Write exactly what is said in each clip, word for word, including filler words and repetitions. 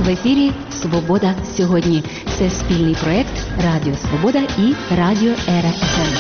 В ефірі «Свобода сьогодні». Це спільний проєкт Радіо Свобода і Радіо РФМ.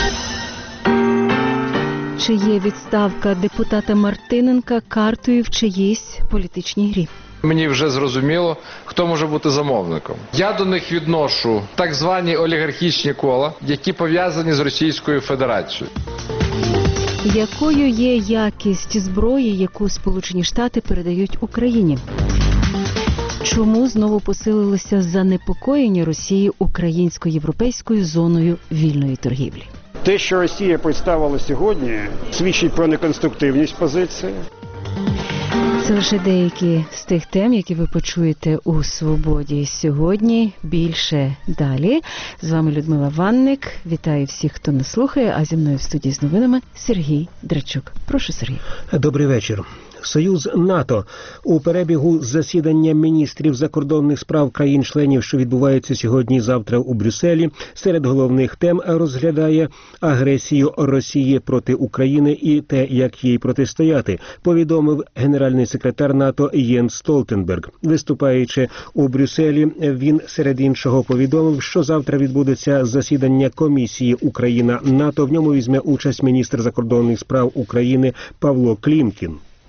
Чи є відставка депутата Мартиненка картою в чиїсь політичній грі? Мені вже зрозуміло, хто може бути замовником. Я до них відношу так звані олігархічні кола, які пов'язані з Російською Федерацією. Якою є якість зброї, яку Сполучені Штати передають Україні? Чому знову посилилося занепокоєння Росії українсько-європейською зоною вільної торгівлі? Те, що Росія представила сьогодні, свідчить про неконструктивність позиції. Це лише деякі з тих тем, які ви почуєте у «Свободі сьогодні». Більше далі. З вами Людмила Ванник. Вітаю всіх, хто нас слухає, а зі мною в студії з новинами Сергій Драчук. Прошу, Сергій. Добрий вечір. Союз НАТО. У перебігу засідання міністрів закордонних справ країн-членів, що відбувається сьогодні і завтра у Брюсселі, серед головних тем розглядає агресію Росії проти України і те, як їй протистояти, повідомив генеральний секретар НАТО Єнс Столтенберг. Виступаючи у Брюсселі, він серед іншого повідомив, що завтра відбудеться засідання комісії Україна-НАТО. В ньому візьме участь міністр закордонних справ України Павло Клімкін.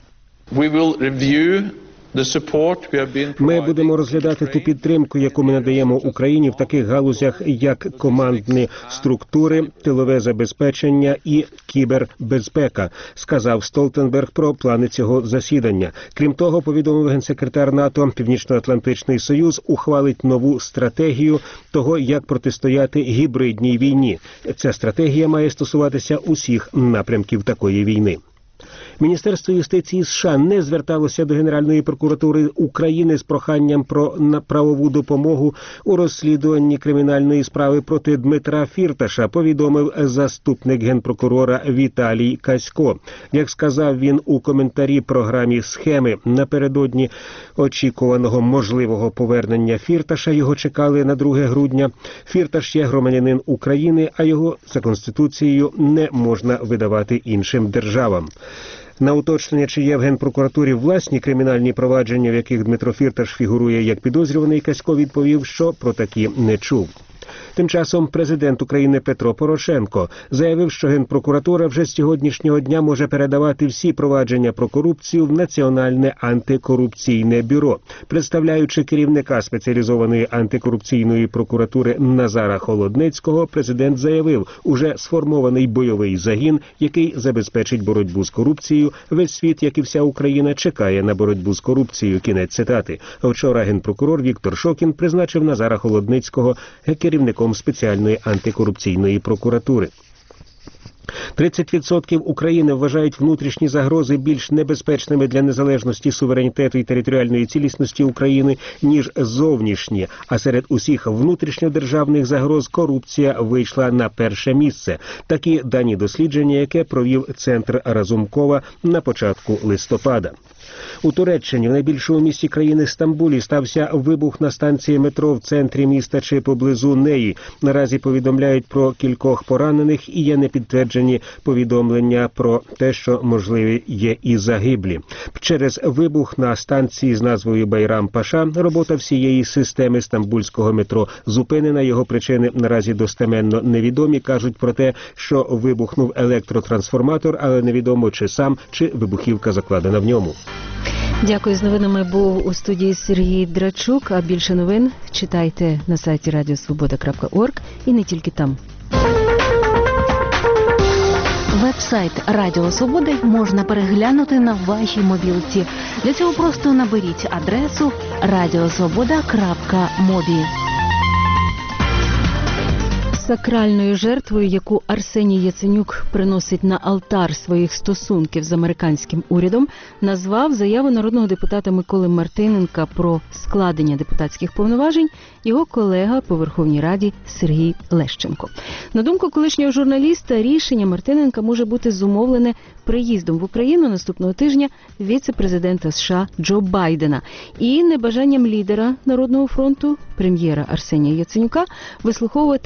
Ми будемо розглядати ту підтримку, яку ми надаємо Україні в таких галузях, як командні структури, тилове забезпечення і кібербезпека, сказав Столтенберг про плани цього засідання. Крім того, повідомив генсекретар НАТО, Північно-Атлантичний Союз ухвалить нову стратегію того, як протистояти гібридній війні. Ця стратегія має стосуватися усіх напрямків такої війни. Міністерство юстиції США не зверталося до Генеральної прокуратури України з проханням про правову допомогу у розслідуванні кримінальної справи проти Дмитра Фірташа, повідомив заступник генпрокурора Віталій Касько. Як сказав він у коментарі програмі «Схеми», напередодні очікуваного можливого повернення Фірташа, його чекали на друге грудня. Фірташ є громадянин України, а його за Конституцією не можна видавати іншим державам. На уточнення, чи є в Генпрокуратурі власні кримінальні провадження, в яких Дмитро Фірташ фігурує як підозрюваний, Касько відповів, що про такі не чув. Тим часом президент України Петро Порошенко заявив, що Генпрокуратура вже з сьогоднішнього дня може передавати всі провадження про корупцію в Національне антикорупційне бюро. Представляючи керівника спеціалізованої антикорупційної прокуратури Назара Холодницького, президент заявив, уже сформований бойовий загін, який забезпечить боротьбу з корупцією. Весь світ, як і вся Україна, чекає на боротьбу з корупцією. Кінець цитати. Вчора генпрокурор Віктор Шокін призначив Назара Холодницького керівником спеціальної антикорупційної прокуратури. тридцять відсотків України вважають внутрішні загрози більш небезпечними для незалежності, суверенітету і територіальної цілісності України, ніж зовнішні. А серед усіх внутрішньодержавних загроз корупція вийшла на перше місце. Такі дані дослідження, яке провів Центр Разумкова на початку листопада. У Туреччині, в найбільшому місті країни Стамбулі, стався вибух на станції метро в центрі міста чи поблизу неї. Наразі повідомляють про кількох поранених і є непідтверджені повідомлення про те, що можливі є і загиблі. Через вибух на станції з назвою Байрам-Паша робота всієї системи стамбульського метро зупинена. Його причини наразі достеменно невідомі. Кажуть про те, що вибухнув електротрансформатор, але невідомо, чи сам, чи вибухівка закладена в ньому. Дякую. З новинами був у студії Сергій Драчук. А більше новин читайте на сайті радіо свобода крапка орг і не тільки там. Веб-сайт Радіо Свободи можна переглянути на вашій мобілці. Для цього просто наберіть адресу радіосвобода крапка мобі. Сакральною жертвою, яку Арсеній Яценюк приносить на алтар своїх стосунків з американським урядом, назвав заяву народного депутата Миколи Мартиненка про складення депутатських повноважень його колега по Верховній Раді Сергій Лещенко. На думку колишнього журналіста, рішення Мартиненка може бути зумовлене приїздом в Україну наступного тижня віце-президента США Джо Байдена і небажанням лідера Народного фронту, прем'єра Арсенія Яценюка, вислуховувати претензії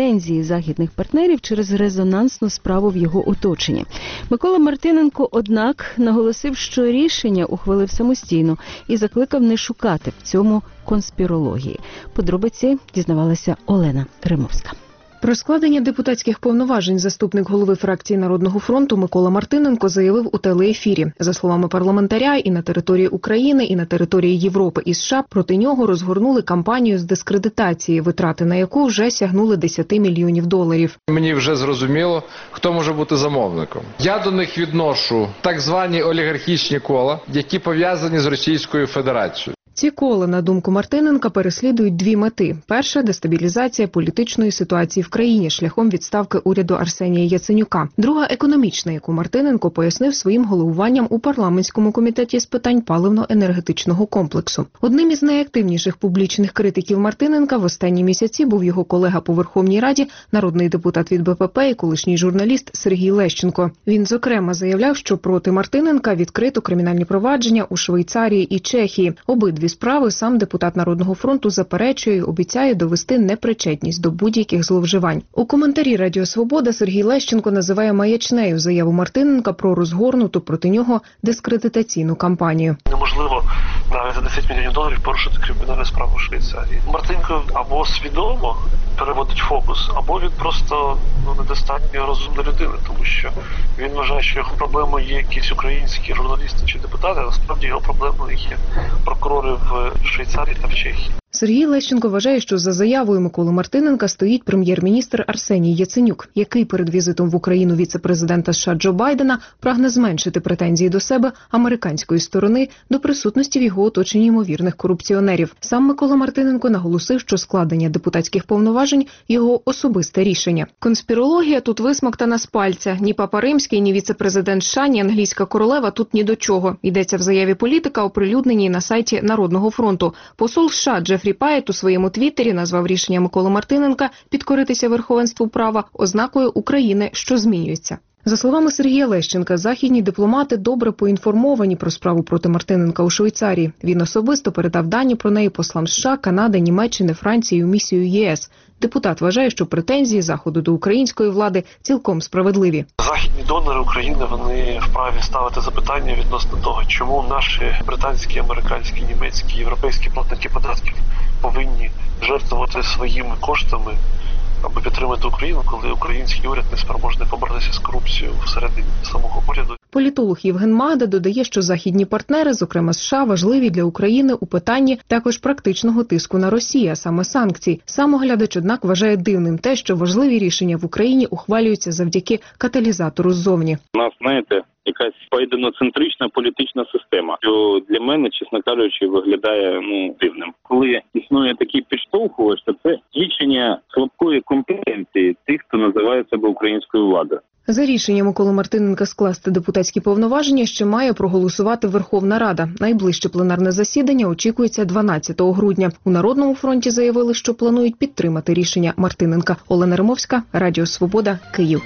претензії західних партнерів через резонансну справу в його оточенні. Микола Мартиненко, однак, наголосив, що рішення ухвалив самостійно і закликав не шукати в цьому конспірології. Подробиці дізнавалася Олена Римовська. Про складення депутатських повноважень заступник голови фракції Народного фронту Микола Мартиненко заявив у телеефірі. За словами парламентаря, і на території України, і на території Європи і США проти нього розгорнули кампанію з дискредитації, витрати на яку вже сягнули десять мільйонів доларів. Мені вже зрозуміло, хто може бути замовником. Я до них відношу так звані олігархічні кола, які пов'язані з Російською Федерацією. Ці кола, на думку Мартиненка, переслідують дві мети. Перша – дестабілізація політичної ситуації в країні шляхом відставки уряду Арсенія Яценюка. Друга – економічна, яку Мартиненко пояснив своїм головуванням у парламентському комітеті з питань паливно-енергетичного комплексу. Одним із найактивніших публічних критиків Мартиненка в останні місяці був його колега по Верховній Раді, народний депутат від Бе Пе Пе і колишній журналіст Сергій Лещенко. Він, зокрема, заявляв, що проти Мартиненка відкрито кримінальні провадження у Швейцарії і Чехії. Обидві справи сам депутат Народного фронту заперечує і обіцяє довести непричетність до будь-яких зловживань. У коментарі Радіо Свобода Сергій Лещенко називає маячнею заяву Мартиненка про розгорнуту проти нього дискредитаційну кампанію. Неможливо навіть за десять мільйонів доларів порушити кримінальну справу в Швейцарії. Мартиненко або свідомо переводить фокус, або він просто ну, недостатньо розумна людина, тому що він вважає, що його проблемою є якісь українські журналісти чи депутати, а насправді його проблемою є прокурори в Швейцарії та в Чехії. Сергій Лещенко вважає, що за заявою Миколи Мартиненка стоїть прем'єр-міністр Арсеній Яценюк, який перед візитом в Україну віце-президента США Джо Байдена прагне зменшити претензії до себе американської сторони до присутності в його оточенні ймовірних корупціонерів. Сам Микола Мартиненко наголосив, що складення депутатських повноважень – його особисте рішення. Конспірологія тут висмоктана з пальця. Ні Папа Римський, ні віце-президент США, ні англійська королева тут ні до чого. Йдеться в заяві політика, оприлюдненій на сайті Народного фронту. Посол США Джефрі Паєт у своєму твіттері назвав рішення Миколи Мартиненка підкоритися верховенству права ознакою України, що змінюється. За словами Сергія Лещенка, західні дипломати добре поінформовані про справу проти Мартиненка у Швейцарії. Він особисто передав дані про неї послам США, Канади, Німеччини, Франції у місію Є Ес. Депутат вважає, що претензії Заходу до української влади цілком справедливі. Західні донори України, вони вправі ставити запитання відносно того, чому наші британські, американські, німецькі, європейські платники податків повинні жертвувати своїми коштами, аби підтримати Україну, коли український уряд не спроможний поборотися з корупцією всередині самого уряду. Політолог Євген Магда додає, що західні партнери, зокрема США, важливі для України у питанні також практичного тиску на Росію, а саме санкцій. Сам оглядач, однак, вважає дивним те, що важливі рішення в Україні ухвалюються завдяки каталізатору ззовні. У нас, знаєте, якась поєдиноцентрична політична система, що для мене, чесно кажучи, виглядає ну дивним. Коли існує такий підштовхувач, то це свідчення слабкої компетенції тих, хто називає себе українською владою. За рішенням Миколи Мартиненка скласти депутатські повноваження ще має проголосувати Верховна Рада. Найближче пленарне засідання очікується дванадцятого грудня. У Народному фронті заявили, що планують підтримати рішення Мартиненка. Олена Римовська, Радіо Свобода, Київ.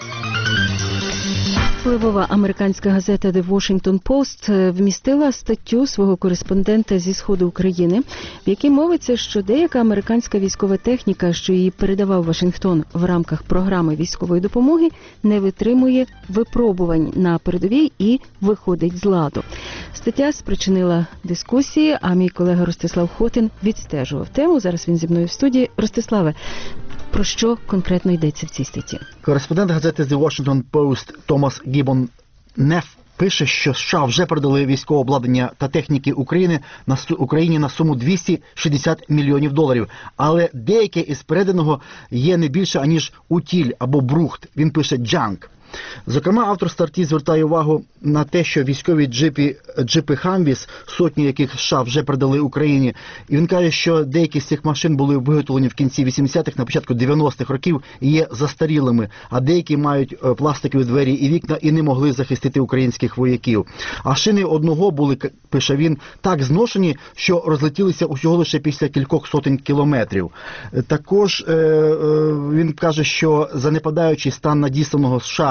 Впливова американська газета The Washington Post вмістила статтю свого кореспондента зі Сходу України, в якій мовиться, що деяка американська військова техніка, що її передавав Вашингтон в рамках програми військової допомоги, не витримує випробувань на передовій і виходить з ладу. Стаття спричинила дискусії, а мій колега Ростислав Хотин відстежував тему. Зараз він зі мною в студії. Ростиславе, про що конкретно йдеться в цій статті? Кореспондент газети The Washington Post Томас Гіббон Неф пише, що США вже передали військове обладнання та техніки України на Україні на суму двісті шістдесят мільйонів доларів. Але деяке із переданого є не більше, аніж утіль або брухт. Він пише «джанк». Зокрема, автор статті звертає увагу на те, що військові джипи, джипи Хамвіс, сотні яких США вже передали Україні, і він каже, що деякі з цих машин були виготовлені в кінці вісімдесятих, на початку дев'яностих років і є застарілими, а деякі мають пластикові двері і вікна і не могли захистити українських вояків. А шини одного були, пише він, так зношені, що розлетілися усього лише після кількох сотень кілометрів. Також е, е, він каже, що занепадаючий стан надісланого США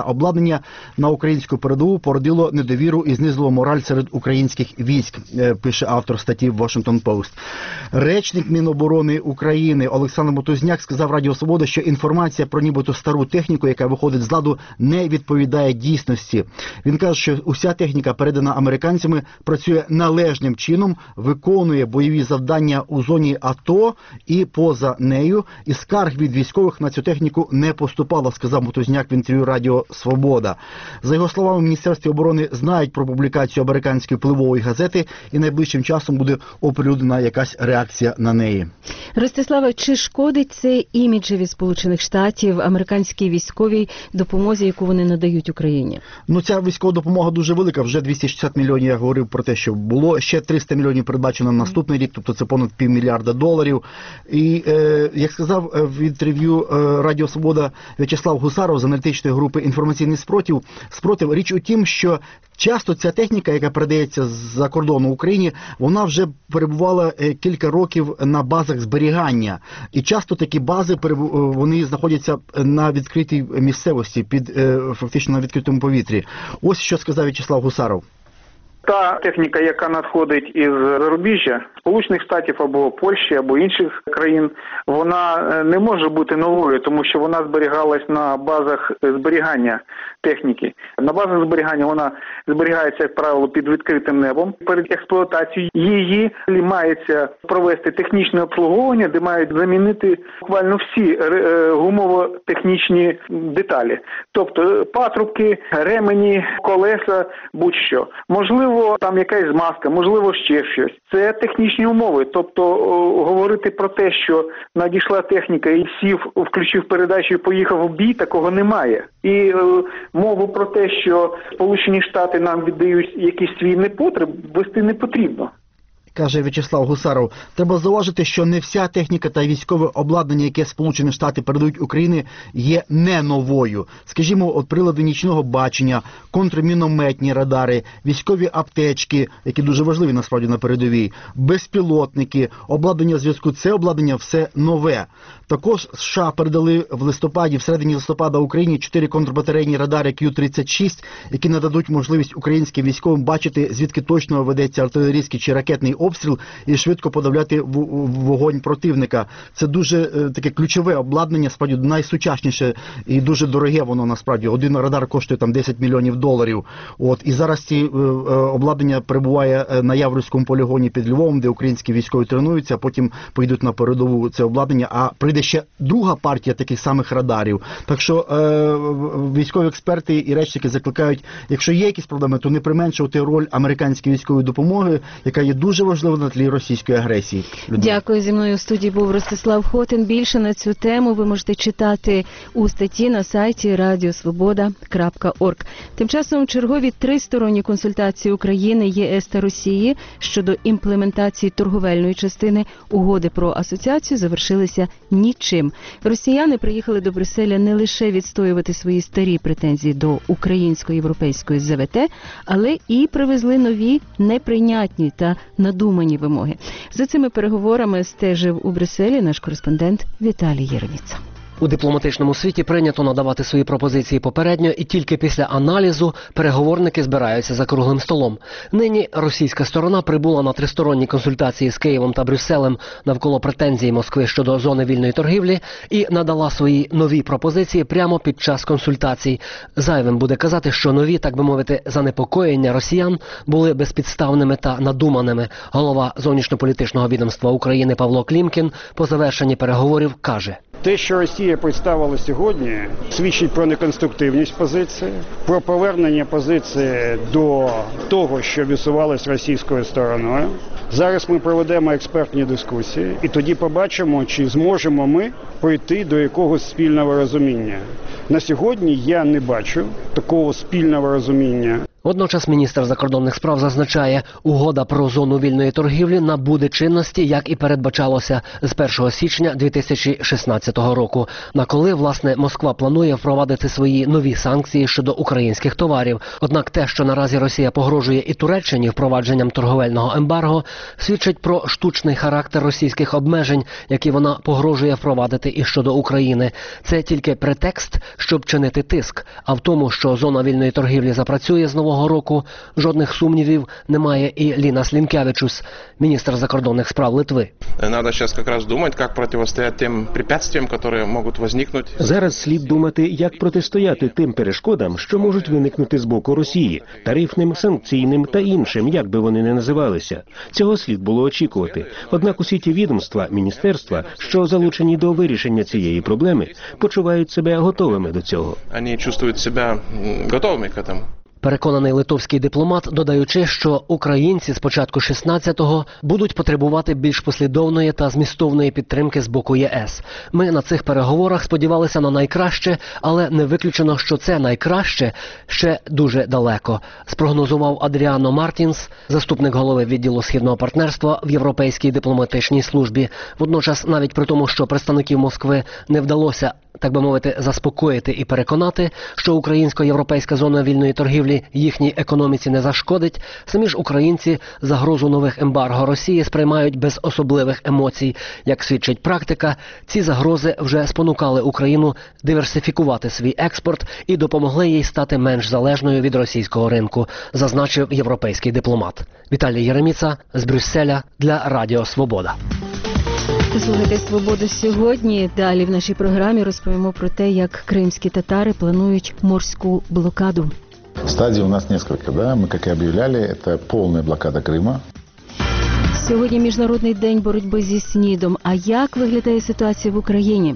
обладнання на українську передову породило недовіру і знизило мораль серед українських військ, пише автор статті в Washington Post. Речник Міноборони України Олександр Мотузняк сказав Радіо Свобода, що інформація про нібито стару техніку, яка виходить з ладу, не відповідає дійсності. Він каже, що уся техніка, передана американцями, працює належним чином, виконує бойові завдання у зоні АТО і поза нею, і скарг від військових на цю техніку не поступало, сказав Мотузняк в інтерв'ю Радіо Свобода. За його словами, в Міністерстві оборони знають про публікацію американської впливової газети, і найближчим часом буде оприлюднена якась реакція на неї. Ростиславе, чи шкодить це іміджеві Сполучених Штатів американській військовій допомозі, яку вони надають Україні? Ну, ця військова допомога дуже велика, вже двісті шістдесят мільйонів, я говорив про те, що було, ще триста мільйонів передбачено на наступний рік, тобто це понад півмільярда доларів. І, е, як сказав в інтерв'ю е, Радіо Свобода В'ячеслав Гусаров з аналітичної групи «Інформаційний спротив», спротив, річ у тім, що часто ця техніка, яка передається з-за кордону Україні, вона вже перебувала кілька років на базах зберігання. І часто такі бази, вони знаходяться на відкритій місцевості, під, фактично на відкритому повітрі. Ось що сказав В'ячеслав Гусаров. Та техніка, яка надходить із зарубіжжя, Сполучених Штатів або Польщі, або інших країн, вона не може бути новою, тому що вона зберігалась на базах зберігання техніки. На базах зберігання вона зберігається, як правило, під відкритим небом. Перед експлуатацією її мається провести технічне обслуговування, де мають замінити буквально всі гумово-технічні деталі. Тобто патрубки, ремені, колеса, будь-що. Можливо, там якась змазка, можливо, ще щось. Це технічні умови. Тобто о, говорити про те, що надійшла техніка і сів, включив передачу і поїхав у бій, такого немає. І е, мову про те, що Сполучені Штати нам віддають якийсь свій непотреб, вести не потрібно. Каже В'ячеслав Гусаров, треба зауважити, що не вся техніка та військове обладнання, яке Сполучені Штати передають Україні, є не новою. Скажімо, от прилади нічного бачення, контрмінометні радари, військові аптечки, які дуже важливі насправді на передовій, безпілотники, обладнання зв'язку – це обладнання все нове. Також США передали в листопаді, в середині листопада Україні чотири контрбатарейні радари Кью тридцять шість, які нададуть можливість українським військовим бачити, звідки точно ведеться артилерійський чи ракетний обстріл і швидко подавляти вогонь противника. Це дуже е, таке ключове обладнання, справді найсучасніше і дуже дороге воно насправді. Один радар коштує там десять мільйонів доларів. От, і зараз ці е, обладнання перебуває на Яворівському полігоні під Львовом, де українські військові тренуються, а потім поїдуть на передову це обладнання, а прийде ще друга партія таких самих радарів. Так що е, військові експерти і речники закликають, якщо є якісь проблеми, то не применшувати роль американської військової допомоги, яка є дуже важлива на тлі російської агресії. Людмила. Дякую. Зі мною в студії був Ростислав Хотин. Більше на цю тему ви можете читати у статті на сайті радіо свобода крапка орг. Тим часом чергові тристоронні консультації України, ЄС та Росії щодо імплементації торговельної частини угоди про асоціацію завершилися нічим. Росіяни приїхали до Брюсселя не лише відстоювати свої старі претензії до українсько-європейської Зе Ве Те, але і привезли нові неприйнятні та надумані вимоги. За цими переговорами стежив у Брюсселі наш кореспондент Віталій Єрніца. У дипломатичному світі прийнято надавати свої пропозиції попередньо, і тільки після аналізу переговорники збираються за круглим столом. Нині російська сторона прибула на тристоронні консультації з Києвом та Брюсселем навколо претензій Москви щодо зони вільної торгівлі і надала свої нові пропозиції прямо під час консультацій. Зайвим буде казати, що нові, так би мовити, занепокоєння росіян були безпідставними та надуманими. Голова зовнішньополітичного відомства України Павло Клімкін по завершенні переговорів каже: Те, що Росія представила сьогодні, свідчить про неконструктивність позиції, про повернення позиції до того, що висувалось російською стороною. Зараз ми проведемо експертні дискусії і тоді побачимо, чи зможемо ми прийти до якогось спільного розуміння. На сьогодні я не бачу такого спільного розуміння. Водночас міністр закордонних справ зазначає, угода про зону вільної торгівлі набуде чинності, як і передбачалося, з першого січня дві тисячі шістнадцятого року, на коли, власне, Москва планує впровадити свої нові санкції щодо українських товарів. Однак те, що наразі Росія погрожує і Туреччині впровадженням торговельного ембарго, свідчить про штучний характер російських обмежень, які вона погрожує впровадити і щодо України. Це тільки претекст, щоб чинити тиск. А в тому, що зона вільної торгівлі запрацює з нового року, жодних сумнівів немає і Лінас Лінкевичус, міністр закордонних справ Литви. Надо зараз якраз думати, як протистояти тим препятствиям, які можуть виникнути. Зараз слід думати, як протистояти тим перешкодам, що можуть виникнути з боку Росії, тарифним, санкційним та іншим, як би вони не називалися. Цього слід було очікувати. Однак усі ті відомства, міністерства, що залучені до вирішення цієї проблеми, почувають себе готовими до цього. Вони чувствують себе готовими к цьому. Переконаний литовський дипломат, додаючи, що українці з початку шістнадцятого будуть потребувати більш послідовної та змістовної підтримки з боку ЄС. Ми на цих переговорах сподівалися на найкраще, але не виключено, що це найкраще ще дуже далеко, спрогнозував Адріано Мартінс, заступник голови відділу східного партнерства в Європейській дипломатичній службі. Водночас, навіть при тому, що представників Москви не вдалося, так би мовити, заспокоїти і переконати, що українсько-європейська зона вільної торгівлі їхній економіці не зашкодить, самі ж українці загрозу нових ембарго Росії сприймають без особливих емоцій. Як свідчить практика, ці загрози вже спонукали Україну диверсифікувати свій експорт і допомогли їй стати менш залежною від російського ринку, зазначив європейський дипломат. Віталій Єреміца з Брюсселя для Радіо Свобода. Слухайте «Свободу» сьогодні. Далі в нашій програмі розповімо про те, як кримські татари планують морську блокаду. Стадий у нас несколько, да? Мы, как и объявляли, это полная блокада Крыма. Сьогодні Міжнародний день боротьби зі СНІДом. А як виглядає ситуація в Україні?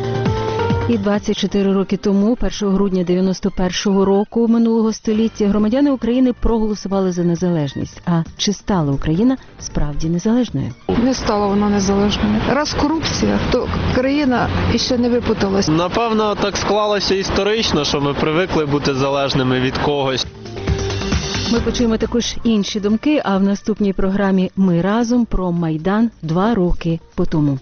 І двадцять чотири роки тому, першого грудня дев'яносто першого року минулого століття, громадяни України проголосували за незалежність. А чи стала Україна справді незалежною? Не стала вона незалежною. Раз корупція, то країна іще не випуталась. Напевно, так склалося історично, що ми привикли бути залежними від когось. Ми почуємо також інші думки, а в наступній програмі «Ми разом» про Майдан два роки по тому.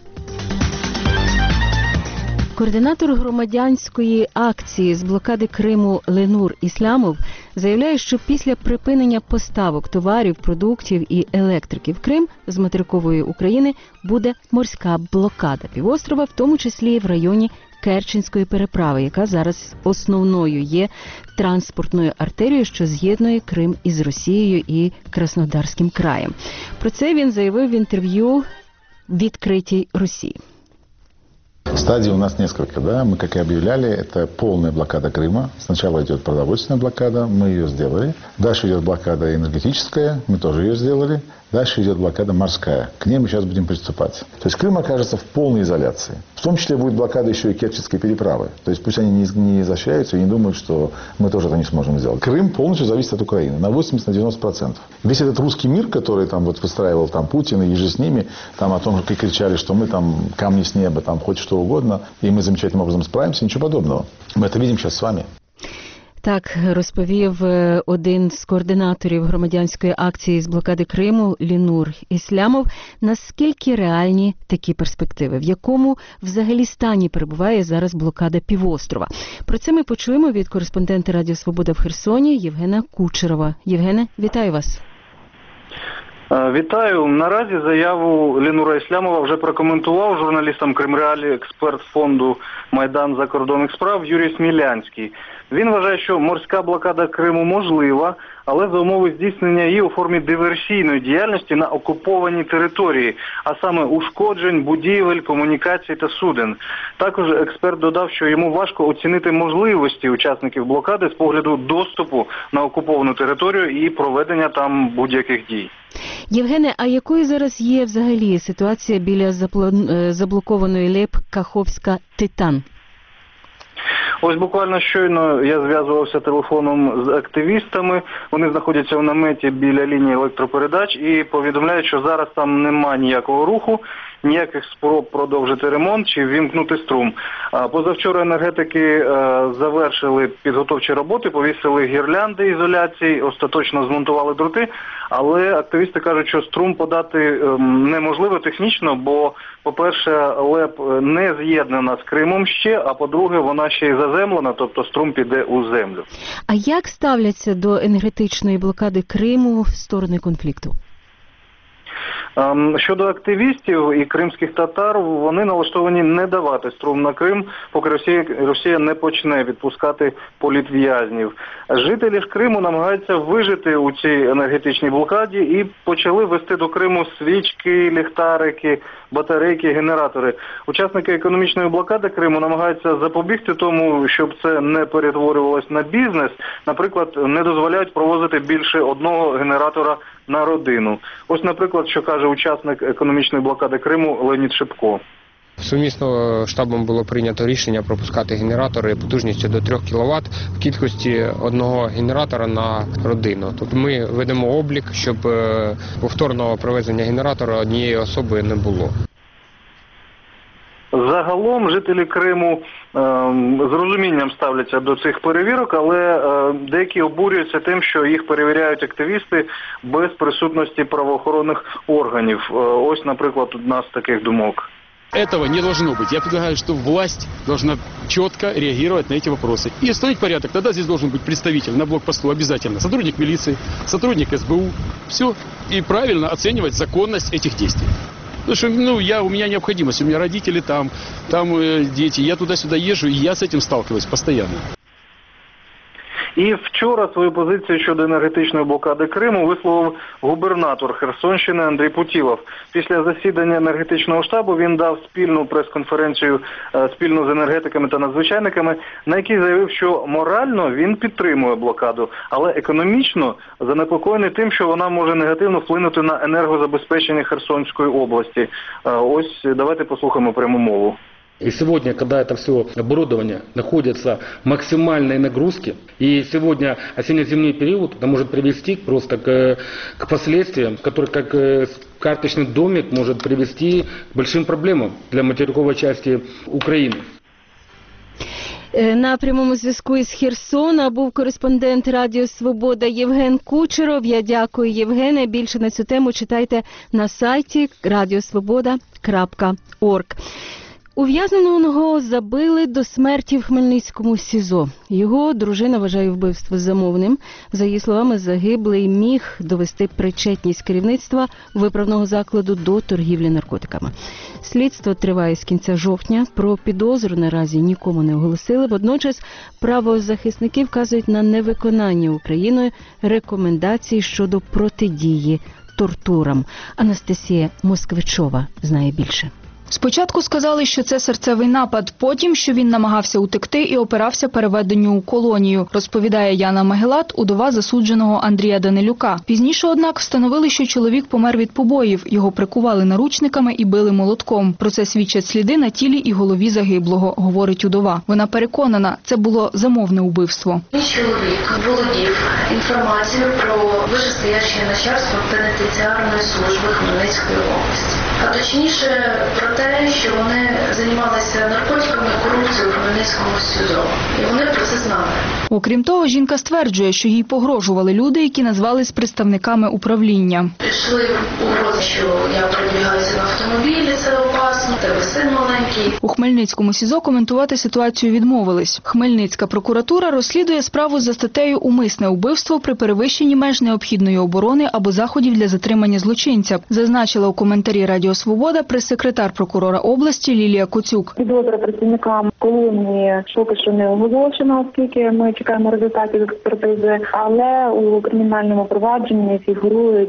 Координатор громадянської акції з блокади Криму Ленур Ислямов заявляє, що після припинення поставок товарів, продуктів і електрики в Крим з материкової України буде морська блокада півострова, в тому числі і в районі Керченської переправи, яка зараз основною є транспортною артерією, що з'єднує Крим із Росією і Краснодарським краєм. Про це він заявив в інтерв'ю «Відкритій Росії». Стадий у нас несколько, да? Мы, как и объявляли, это полная блокада Крыма. Сначала идет продовольственная блокада, мы ее сделали. Дальше идет блокада энергетическая, мы тоже ее сделали. Дальше идет блокада морская. К ней мы сейчас будем приступать. То есть Крым окажется в полной изоляции. В том числе будет блокада еще и Керченской переправы. То есть пусть они не, не изощряются и не думают, что мы тоже это не сможем сделать. Крым полностью зависит от Украины. На восемьдесят-девяносто процентов. Весь этот русский мир, который там вот выстраивал там Путин и же с ними, там о том, как кричали, что мы там камни с неба, там хоть что угодно, и мы замечательным образом справимся, ничего подобного. Мы это видим сейчас с вами. Так розповів один з координаторів громадянської акції з блокади Криму Ленур Ислямов. Наскільки реальні такі перспективи? В якому взагалі стані перебуває зараз блокада півострова? Про це ми почуємо від кореспондента Радіо Свобода в Херсоні Євгена Кучерова. Євгене, вітаю вас. Вітаю. Наразі заяву Ленура Ислямова вже прокоментував журналістам Кримреалі експерт фонду «Майдан закордонних справ» Юрій Смілянський. Він вважає, що морська блокада Криму можлива, але за умови здійснення її у формі диверсійної діяльності на окупованій території, а саме ушкоджень, будівель, комунікацій та суден. Також експерт додав, що йому важко оцінити можливості учасників блокади з погляду доступу на окуповану територію і проведення там будь-яких дій. Євгене, а якою зараз є взагалі ситуація біля заблокованої ЛЕП Каховська-Титан? Ось буквально щойно я зв'язувався телефоном з активістами. Вони знаходяться в наметі біля лінії електропередач і повідомляють, що зараз там немає ніякого руху. ніяких спроб продовжити ремонт чи ввімкнути струм. Позавчора енергетики завершили підготовчі роботи, повісили гірлянди ізоляції, остаточно змонтували дроти, але активісти кажуть, що струм подати неможливо технічно, бо, по-перше, ЛЕП не з'єднана з Кримом ще, а по-друге, вона ще й заземлена, тобто струм піде у землю. А як ставляться до енергетичної блокади Криму сторони конфлікту? Щодо активістів і кримських татар, вони налаштовані не давати струм на Крим, поки Росія, Росія не почне відпускати політв'язнів. Жителі ж Криму намагаються вижити у цій енергетичній блокаді і почали вести до Криму свічки, ліхтарики, батарейки, генератори. Учасники економічної блокади Криму намагаються запобігти тому, щоб це не перетворювалось на бізнес. Наприклад, не дозволяють провозити більше одного генератора на родину. Ось, наприклад, що каже учасник економічної блокади Криму Леонід Шипко. Сумісно штабом було прийнято рішення пропускати генератори потужністю до трьох кіловат в кількості одного генератора на родину. Тобто ми ведемо облік, щоб повторного привезення генератора однієї особи не було. Загалом жителі Криму е, з розумінням ставляться до цих перевірок, але е, деякі обурюються тим, що їх перевіряють активісти без присутності правоохоронних органів. Е, ось, наприклад, одна з таких думок. Этого не должно быть. Я предлагаю, что власть должна четко реагировать на эти вопросы. И установить порядок. Тогда здесь должен быть представитель на блокпосту обязательно. Сотрудник милиции, сотрудник эс бэ у. Все. И правильно оценивать законность этих действий. Потому что ну, я, у меня необходимость. У меня родители там, там э, дети. Я туда-сюда езжу, и я с этим сталкиваюсь постоянно. І вчора свою позицію щодо енергетичної блокади Криму висловив губернатор Херсонщини Андрій Путілов. Після засідання енергетичного штабу він дав спільну прес-конференцію спільно з енергетиками та надзвичайниками, на якій заявив, що морально він підтримує блокаду, але економічно занепокоєний тим, що вона може негативно вплинути на енергозабезпечення Херсонської області. Ось давайте послухаємо пряму мову. И сегодня, когда это все оборудование находится в максимальной нагрузке, и сегодня осенне-зимний период, это может привести просто к, к последствиям, которые как карточный домик может привести к большим проблемам для материковой части Украины. На прямому зв'язку із Херсона був кореспондент Радіо Свобода Євген Кучеров. Я дякую, Євгене. Більше на цю тему читайте на сайті радіосвобода крапка орг. Ув'язненого забили до смерті в Хмельницькому СІЗО. Його дружина вважає вбивство замовним. За її словами, загиблий міг довести причетність керівництва виправного закладу до торгівлі наркотиками. Слідство триває з кінця жовтня. Про підозру наразі нікому не оголосили. Водночас правозахисники вказують на невиконання Україною рекомендацій щодо протидії тортурам. Анастасія Москвичова знає більше. Спочатку сказали, що це серцевий напад, потім, що він намагався утекти і опирався переведенню у колонію, розповідає Яна Магелат, удова засудженого Андрія Данилюка. Пізніше, однак, встановили, що чоловік помер від побоїв, його прикували наручниками і били молотком. Про це свідчать сліди на тілі і голові загиблого, говорить удова. Вона переконана, це було замовне убивство. Мій чоловік володів інформацією про вищестояще начальство пенітенціарної служби Хмельницької області. А точніше про те, що вони займалися наркотиками і корупцією в Хмельницькому СІЗО. І вони про це знали. Окрім того, жінка стверджує, що їй погрожували люди, які назвались представниками управління. Пішли угрози, що я передвігаюся на автомобілі, це опасно, тебе син маленький. У Хмельницькому СІЗО коментувати ситуацію відмовились. Хмельницька прокуратура розслідує справу за статтею «Умисне убивство при перевищенні меж необхідної оборони або заходів для затримання злочинця», зазначила у коментарі Радіо Свобода прес-секретар прокурора області Лілія Коцюк. Підозра працівникам колонії поки що не оголошена, оскільки ми чекаємо результатів експертизи, але у кримінальному провадженні фігурують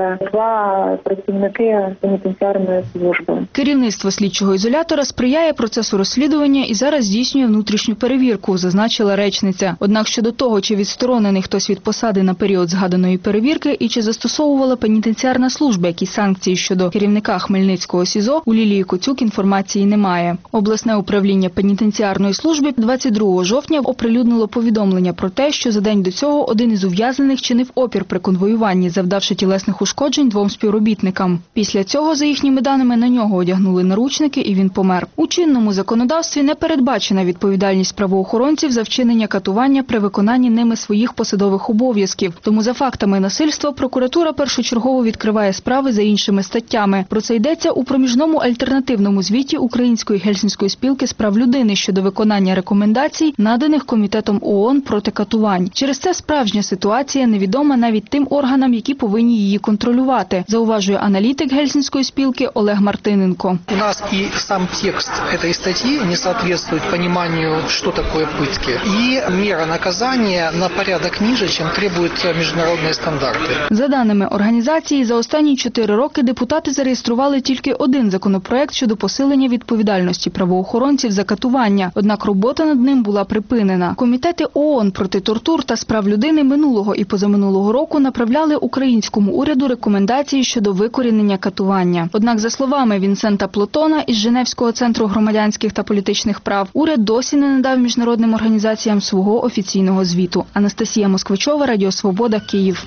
два працівники пенітенціарної служби. Керівництво слідчого ізолятора сприяє процесу розслідування і зараз здійснює внутрішню перевірку, зазначила речниця. Однак щодо того, чи відсторонений хтось від посади на період згаданої перевірки і чи застосовувала пенітенціарна служба якісь санкції щодо керівника Хмельницького СІЗО, у Лілії Віталій Коцюк інформації немає. Обласне управління пенітенціарної служби двадцять другого жовтня оприлюднило повідомлення про те, що за день до цього один із ув'язнених чинив опір при конвоюванні, завдавши тілесних ушкоджень двом співробітникам. Після цього, за їхніми даними, на нього одягнули наручники і він помер. У чинному законодавстві не передбачена відповідальність правоохоронців за вчинення катування при виконанні ними своїх посадових обов'язків. Тому за фактами насильства прокуратура першочергово відкриває справи за іншими статтями. Про це йдеться у проміжному альтернативному звіті Української Гельсінської спілки з прав людини щодо виконання рекомендацій, наданих Комітетом ООН проти катувань. Через це справжня ситуація невідома навіть тим органам, які повинні її контролювати, зауважує аналітик Гельсінської спілки Олег Мартиненко. У нас и сам текст этой статьи не соответствует пониманию, что такое пытки. И мера наказания на порядок ниже, чем требуют международные стандарты. За даними організації, за останні чотири роки депутати зареєстрували тільки один законопроект щодо посилення відповідальності правоохоронців за катування. Однак робота над ним була припинена. Комітети ООН проти тортур та з прав людини минулого і позаминулого року направляли українському уряду рекомендації щодо викорінення катування. Однак, за словами Вінсента Плотона із Женевського центру громадянських та політичних прав, уряд досі не надав міжнародним організаціям свого офіційного звіту. Анастасія Москвичова, Радіо Свобода, Київ.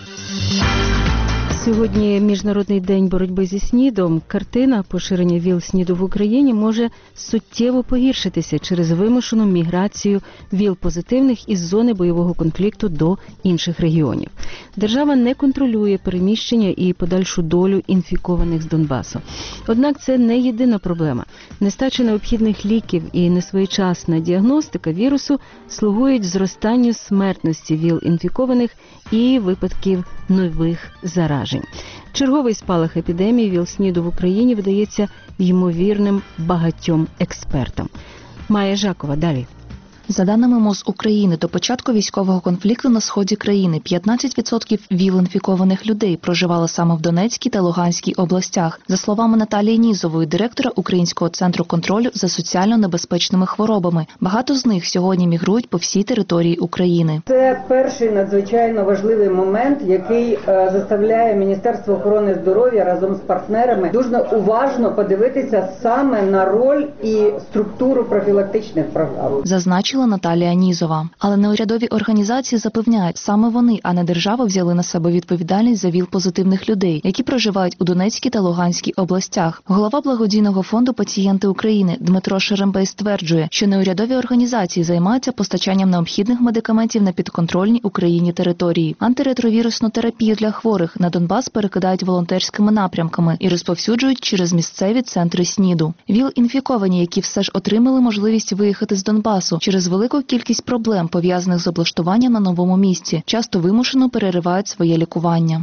Сьогодні Міжнародний день боротьби зі СНІДом. Картина поширення ВІЛ-СНІДу в Україні може суттєво погіршитися через вимушену міграцію ВІЛ-позитивних із зони бойового конфлікту до інших регіонів. Держава не контролює переміщення і подальшу долю інфікованих з Донбасу. Однак це не єдина проблема. Нестача необхідних ліків і несвоєчасна діагностика вірусу слугують зростанню смертності ВІЛ-інфікованих і випадків нових заражень. Черговий спалах епідемії ВІЛ-СНІДу в Україні видається ймовірним багатьом експертам. Майя Жакова, далі. За даними МОЗ України, до початку військового конфлікту на сході країни п'ятнадцять відсотків ВІЛ-інфікованих людей проживали саме в Донецькій та Луганській областях. За словами Наталії Нізової, директора Українського центру контролю за соціально небезпечними хворобами, багато з них сьогодні мігрують по всій території України. Це перший надзвичайно важливий момент, який е, заставляє Міністерство охорони здоров'я разом з партнерами дуже уважно подивитися саме на роль і структуру профілактичних програм. Зазначили Наталія Нізова. Але неурядові організації запевняють, саме вони, а не держава, взяли на себе відповідальність за ВІЛ-позитивних людей, які проживають у Донецькій та Луганській областях. Голова благодійного фонду «Пацієнти України» Дмитро Шерембей стверджує, що неурядові організації займаються постачанням необхідних медикаментів на підконтрольній Україні території. Антиретровірусну терапію для хворих на Донбас перекидають волонтерськими напрямками і розповсюджують через місцеві центри СНІДу. ВІЛ-інфіковані, які все ж отримали можливість виїхати з Донбасу через велику кількість проблем, пов'язаних з облаштуванням на новому місці, часто вимушено переривають своє лікування.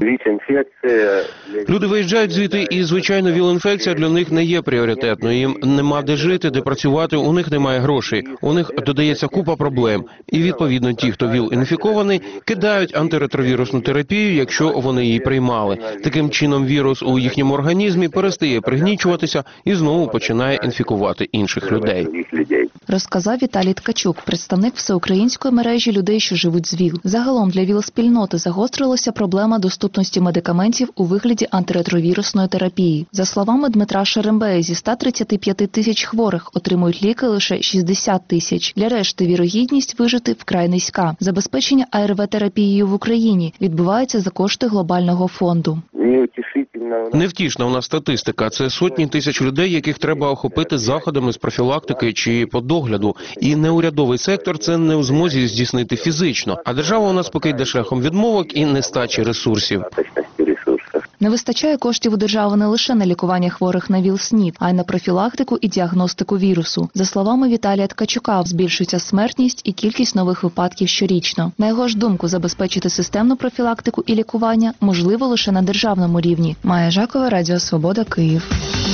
Люди виїжджають звідти, і, звичайно, ВІЛ-інфекція для них не є пріоритетною. Їм нема де жити, де працювати, у них немає грошей. У них додається купа проблем. І, відповідно, ті, хто ВІЛ-інфікований, кидають антиретровірусну терапію, якщо вони її приймали. Таким чином, вірус у їхньому організмі перестає пригнічуватися і знову починає інфікувати інших людей. Розказав Віталій Ткачук, представник всеукраїнської мережі людей, що живуть з ВІЛ. Загалом для ВІЛ-спільноти загострилася проблема доступності медикаментів у вигляді антиретровірусної терапії. За словами Дмитра Шерембея, зі ста тридцяти п'яти тисяч хворих отримують ліки лише шістдесят тисяч. Для решти вірогідність вижити вкрай низька. Забезпечення А Р В-терапією в Україні відбувається за кошти глобального фонду. Невтішна у нас статистика. Це сотні тисяч людей, яких треба охопити заходами з профілактики чи по догляду. І неурядовий сектор це не у змозі здійснити фізично. А держава у нас поки йде шляхом відмовок і нестачі ресурсів. Не вистачає коштів у держави не лише на лікування хворих на ВІЛ-СНІД, а й на профілактику і діагностику вірусу. За словами Віталія Ткачука, збільшується смертність і кількість нових випадків щорічно. На його ж думку, забезпечити системну профілактику і лікування можливо лише на державному рівні. Майя Жакова, Радіо Свобода, Київ.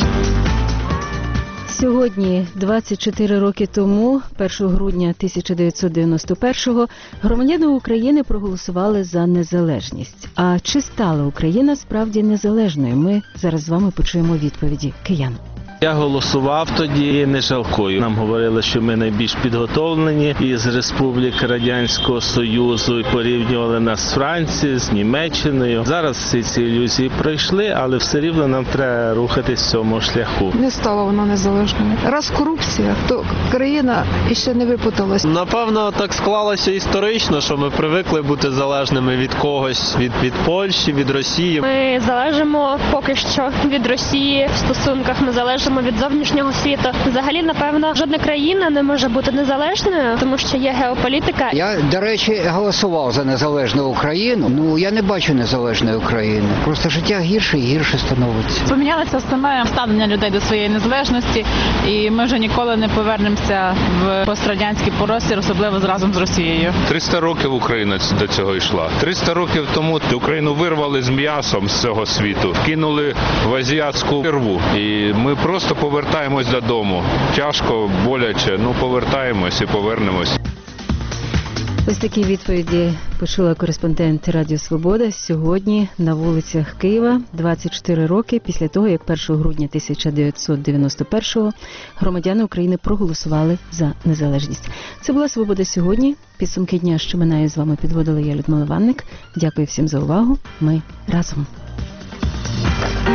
Сьогодні, двадцять чотири роки тому, першого грудня тисяча дев'ятсот дев'яносто першого, громадяни України проголосували за незалежність. А чи стала Україна справді незалежною? Ми зараз з вами почуємо відповіді киян. Я голосував тоді і не жалкую. Нам говорили, що ми найбільш підготовлені із республік Радянського Союзу, порівнювали нас з Францією, з Німеччиною. Зараз всі ці ілюзії пройшли, але все рівно нам треба рухатись в цьому шляху. Не стала вона незалежною. Раз корупція, то країна іще не випуталась. Напевно, так склалося історично, що ми привикли бути залежними від когось, від, від Польщі, від Росії. Ми залежимо поки що від Росії в стосунках, ми залежимо від зовнішнього світу. Взагалі, напевно, жодна країна не може бути незалежною, тому що є геополітика. Я, до речі, голосував за незалежну Україну. Ну, я не бачу незалежної України. Просто життя гірше і гірше становиться. Помінялося основне ставлення людей до своєї незалежності, і ми вже ніколи не повернемося в пострадянський простір, особливо разом з Росією. триста років Україна до цього йшла. триста років тому Україну вирвали з м'ясом з цього світу, кинули в азіатську рву. І ми просто повертаємось додому. Тяжко, боляче, ну повертаємось і повернемось. Ось такі відповіді почула кореспондент Радіо Свобода сьогодні на вулицях Києва, двадцять чотири роки після того, як першого грудня тисяча дев'ятсот дев'яносто першого громадяни України проголосували за незалежність. Це була «Свобода сьогодні». Підсумки дня, що минає, з вами підводила я, Людмила Ванник. Дякую всім за увагу. Ми разом.